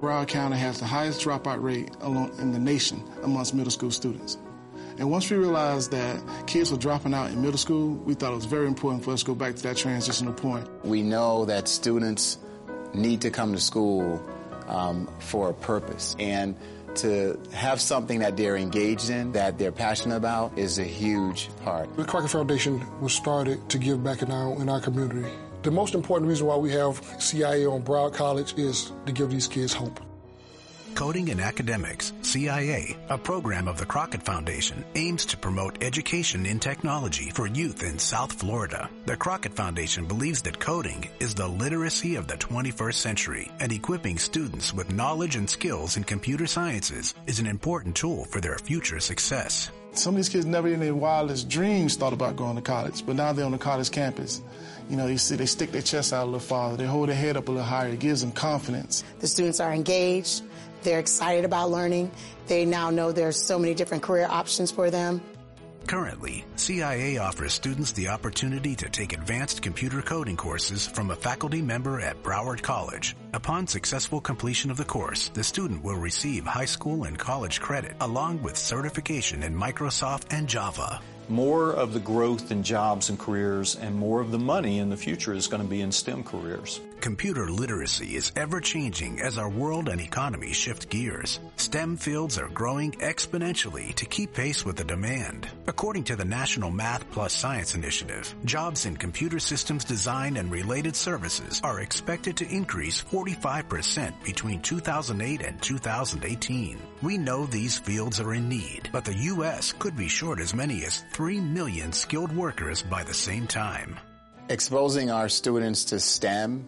Broward County has the highest dropout rate in the nation amongst middle school students. And once we realized that kids were dropping out in middle school, we thought it was very important for us to go back to that transitional point. We know that students need to come to school for a purpose. And to have something that they're engaged in, that they're passionate about, is a huge part. The Crockett Foundation was started to give back in our community. The most important reason why we have CIA on Broward College is to give these kids hope. Coding in Academics, CIA, a program of the Crockett Foundation, aims to promote education in technology for youth in South Florida. The Crockett Foundation believes that coding is the literacy of the 21st century, and equipping students with knowledge and skills in computer sciences is an important tool for their future success. Some of these kids never in their wildest dreams thought about going to college, but now they're on the college campus. You know, you see they stick their chest out a little farther, they hold their head up a little higher, it gives them confidence. The students are engaged. They're excited about learning. They now know there's so many different career options for them. Currently, CIA offers students the opportunity to take advanced computer coding courses from a faculty member at Broward College. Upon successful completion of the course, the student will receive high school and college credit, along with certification in Microsoft and Java. More of the growth in jobs and careers and more of the money in the future is going to be in STEM careers. Computer literacy is ever-changing as our world and economy shift gears. STEM fields are growing exponentially to keep pace with the demand. According to the National Math Plus Science Initiative, jobs in computer systems design and related services are expected to increase 45% between 2008 and 2018. We know these fields are in need, but the U.S. could be short as many as 3 million skilled workers by the same time. Exposing our students to STEM,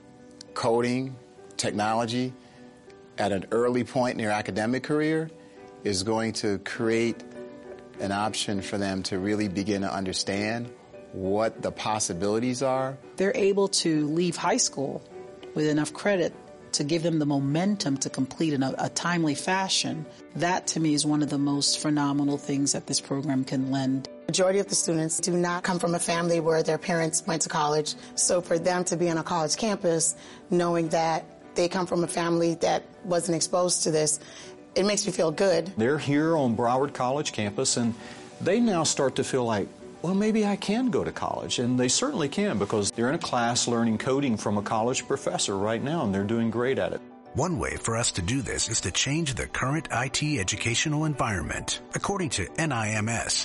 coding, technology at an early point in their academic career is going to create an option for them to really begin to understand what the possibilities are. They're able to leave high school with enough credit to give them the momentum to complete in a timely fashion. That, to me, is one of the most phenomenal things that this program can lend. Majority of the students do not come from a family where their parents went to college. So for them to be on a college campus, knowing that they come from a family that wasn't exposed to this, it makes me feel good. They're here on Broward College campus, and they now start to feel like, well, maybe I can go to college. And they certainly can, because they're in a class learning coding from a college professor right now, and they're doing great at it. One way for us to do this is to change the current IT educational environment. According to NIMS,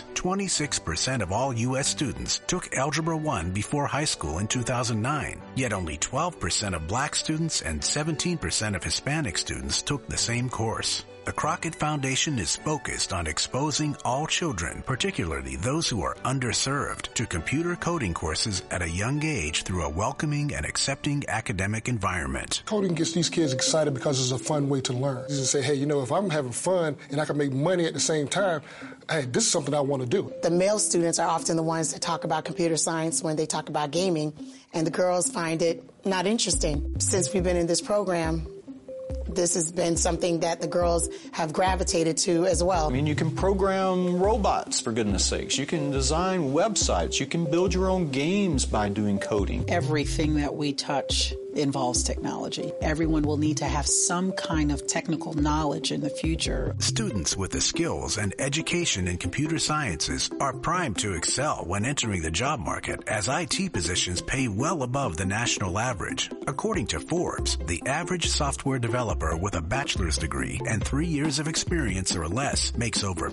26% of all U.S. students took Algebra 1 before high school in 2009, yet only 12% of black students and 17% of Hispanic students took the same course. The Crockett Foundation is focused on exposing all children, particularly those who are underserved, to computer coding courses at a young age through a welcoming and accepting academic environment. Coding gets these kids excited because it's a fun way to learn. You just say, hey, you know, if I'm having fun and I can make money at the same time, hey, this is something I want to do. The male students are often the ones that talk about computer science when they talk about gaming, and the girls find it not interesting. Since we've been in this program, this has been something that the girls have gravitated to as well. I mean, you can program robots, for goodness sakes. You can design websites. You can build your own games by doing coding. Everything that we touch involves technology. Everyone will need to have some kind of technical knowledge in the future. Students with the skills and education in computer sciences are primed to excel when entering the job market, as IT positions pay well above the national average. According to Forbes, the average software developer with a bachelor's degree and 3 years of experience or less makes over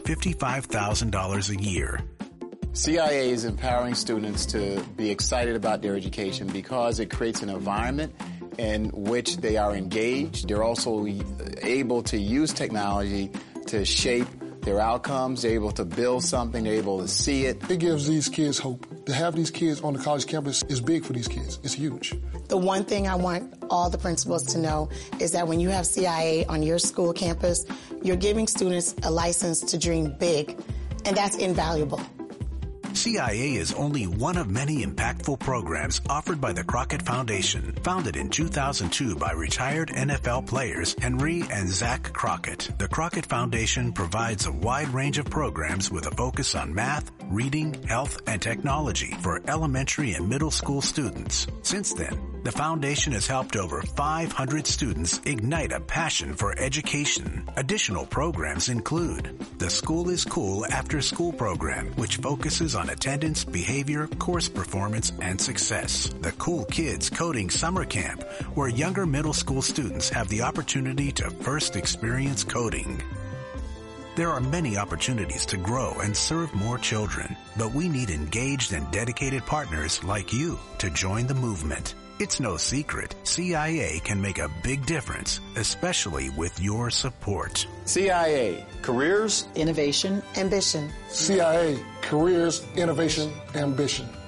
$55,000 a year. CIA is empowering students to be excited about their education because it creates an environment in which they are engaged. They're also able to use technology to shape their outcomes. They're able to build something. They're able to see it. It gives these kids hope. To have these kids on the college campus is big for these kids. It's huge. The one thing I want all the principals to know is that when you have CIA on your school campus, you're giving students a license to dream big, and that's invaluable. CIA is only one of many impactful programs offered by the Crockett Foundation, founded in 2002 by retired NFL players Henry and Zach Crockett. The Crockett Foundation provides a wide range of programs with a focus on math, reading, health, and technology for elementary and middle school students. Since then, The foundation has helped over 500 students ignite a passion for education. Additional programs include the School is Cool After School program, which focuses on attendance, behavior, course performance, and success. The Cool Kids Coding Summer Camp, where younger middle school students have the opportunity to first experience coding. There are many opportunities to grow and serve more children, but we need engaged and dedicated partners like you to join the movement. It's no secret, CIA can make a big difference, especially with your support. CIA. Careers, Innovation, Ambition. CIA, careers, innovation, ambition.